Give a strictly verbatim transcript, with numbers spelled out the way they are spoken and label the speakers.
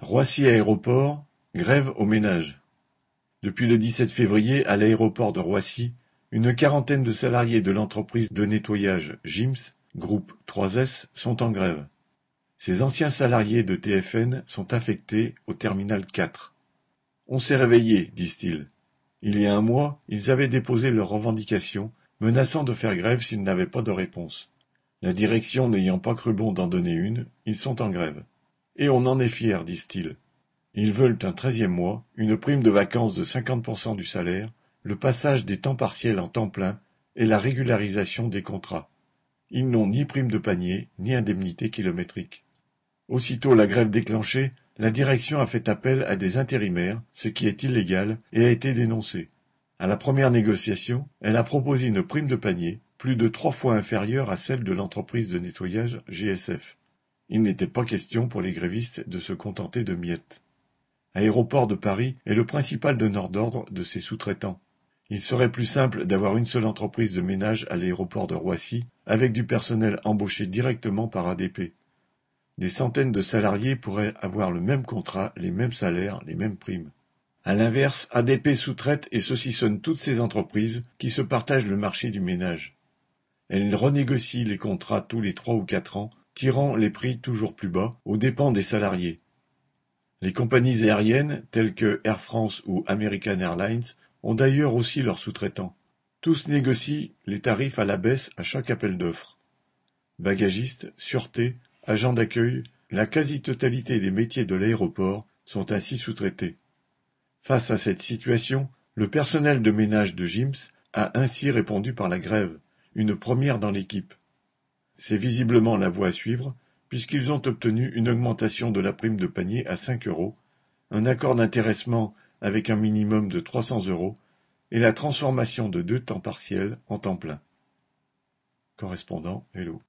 Speaker 1: Roissy Aéroport, grève aux ménages. Depuis le dix-sept février, à l'aéroport de Roissy, une quarantaine de salariés de l'entreprise de nettoyage Gims, groupe trois S, sont en grève. Ces anciens salariés de T F N sont affectés au terminal quatre. On s'est réveillés, disent-ils. Il y a un mois, ils avaient déposé leurs revendications, menaçant de faire grève s'ils n'avaient pas de réponse. La direction n'ayant pas cru bon d'en donner une, ils sont en grève. Et on en est fiers, disent-ils. Ils veulent un treizième mois, une prime de vacances de cinquante pour cent du salaire, le passage des temps partiels en temps plein et la régularisation des contrats. Ils n'ont ni prime de panier, ni indemnité kilométrique. Aussitôt la grève déclenchée, la direction a fait appel à des intérimaires, ce qui est illégal, et a été dénoncée. À la première négociation, elle a proposé une prime de panier, plus de trois fois inférieure à celle de l'entreprise de nettoyage G S F. Il n'était pas question pour les grévistes de se contenter de miettes. Aéroport de Paris est le principal donneur d'ordre de ses sous-traitants. Il serait plus simple d'avoir une seule entreprise de ménage à l'aéroport de Roissy, avec du personnel embauché directement par A D P. Des centaines de salariés pourraient avoir le même contrat, les mêmes salaires, les mêmes primes. À l'inverse, A D P sous-traite et saucissonne toutes ces entreprises qui se partagent le marché du ménage. Elle renégocie les contrats tous les trois ou quatre ans, tirant les prix toujours plus bas, aux dépens des salariés. Les compagnies aériennes, telles que Air France ou American Airlines, ont d'ailleurs aussi leurs sous-traitants. Tous négocient les tarifs à la baisse à chaque appel d'offres. Bagagistes, sûreté, agents d'accueil, la quasi-totalité des métiers de l'aéroport sont ainsi sous-traités. Face à cette situation, le personnel de ménage de Gims a ainsi répondu par la grève, une première dans l'équipe. C'est visiblement la voie à suivre, puisqu'ils ont obtenu une augmentation de la prime de panier à cinq euros, un accord d'intéressement avec un minimum de trois cents euros et la transformation de deux temps partiels en temps plein. Correspondant Hello.